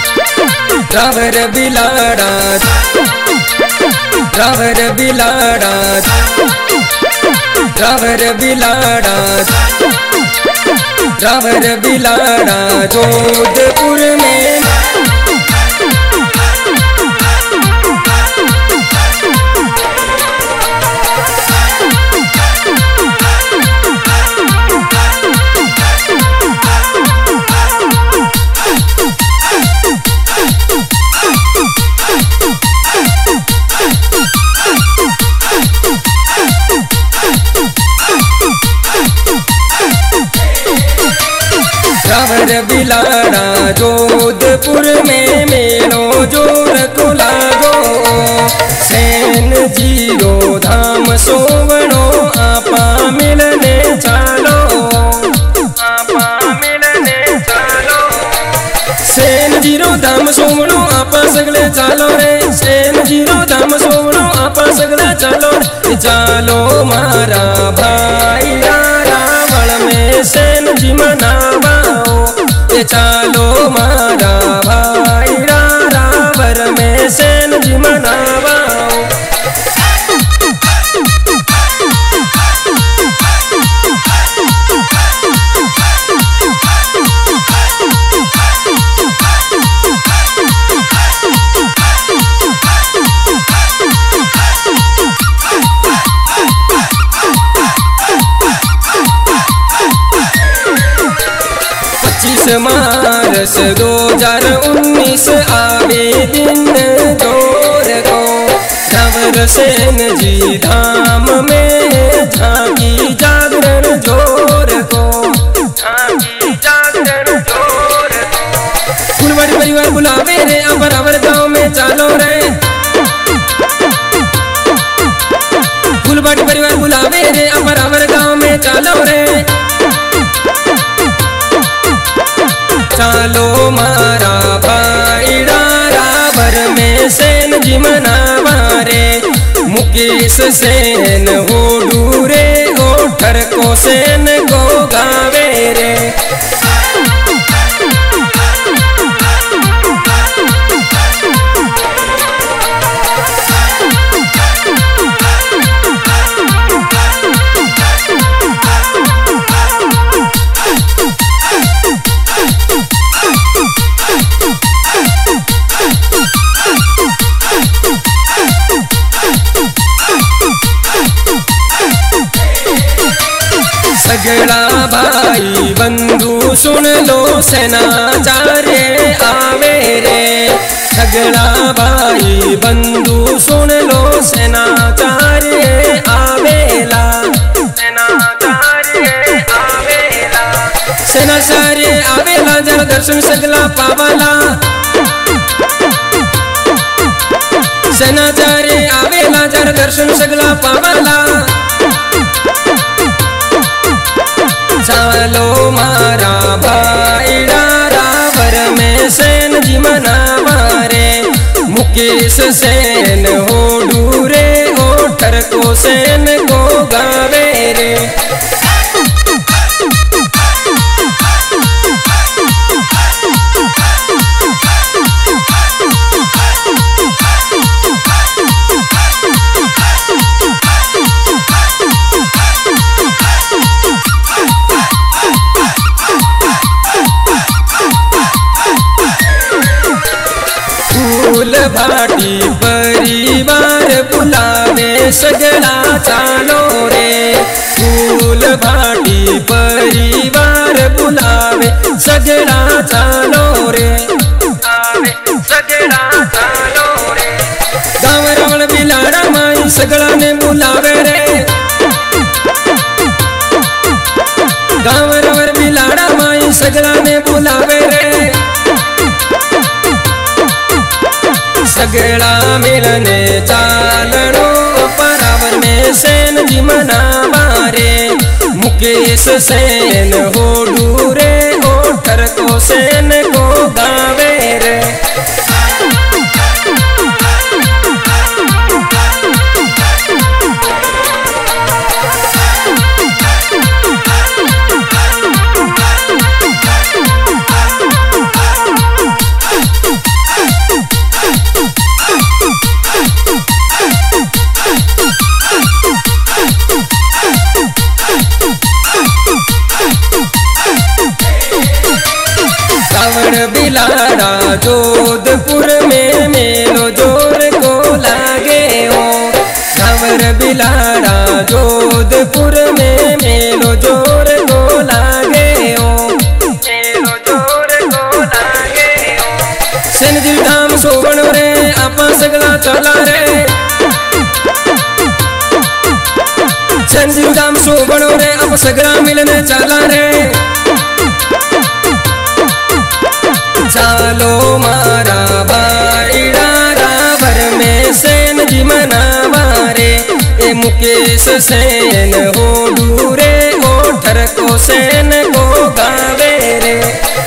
रावर बिलाड़ा रावर बिलाड़ा रावर बिलाड़ा रावर बिलाड़ा जोधपुर में रावर बिलाड़ा जोधपुर में मेलो जोर को लागो सेन जीरो धाम सोवणो आपा मिलने चालो आपा मिलने चालो सेन जीरो धाम सोवणो आपा सगले चालो रे सेन जीरो धाम सोवणो आपा सगले चालो रे चालो मारा भाई रावण में सेन जी मनावा चालो मारा भाई रावर में सेन जी मनावा मार्च 2019 आवे दिन जोर को रावर सेन जी धाम में झांकी जागरण जोर को झांकी जागरण जोर को फुलवाड़ी परिवार बुलावे रे अमरावर गांव में चालो रे फुलवाड़ी परिवार बुलावे रे अमरावर गांव में चालो रे चालो मारा भाई रावर में सेन जी मनावा रे मुकेश सेन हो डूरे हो ठरको सेन को गावे रे सगड़ा भाई बंधु सुन लो सेनाचार्य आवे रे सगड़ा भाई बंधु सुन लो सेनाचार्य आवेला सेनाचार्य आवेला सेनाचार्य आवेला जर दर्शन सगला पावाला सेनाचार्य आवेला जर दर्शन सगला पावाला चालो मारा भाई रावर में सेन जी मनावा रे मुकेश सेन हो डूरे हो ठरको सेन को गावे रे भाटी परिवार बुलावे सगड़ा चालो रे फूल भाटी परिवार बुलावे सगड़ा चालो रे सगड़ा चालो रे गाँव रावण बिलाड़ा माई सगड़ा ने बुलावे रे गाँव रावण बिलाड़ा माई सगड़ा ने बुलावे रे सगड़ा मिलने चालनो परावर में सेन जी मनावा रे मुकेश सेन हो डूरे हो ठरको सेन को गावे रे रावण बिलाड़ा जोधपुर में मेलो जोर को लागे हो। रावण बिलाड़ा जोधपुर में मेलो जोर को लागे हो। मेलो जोर को लागे हो। सेनजी धाम सोबण रे आपा सगला चला रे। सेनजी धाम सोबण रे आप सगला मिलने चला रे। चालो मारा भाईड़ा रावर में सेन जी मनावा रे। ए मुकेश सेन हो दूरे ओ ठर को सेन को गावे रे।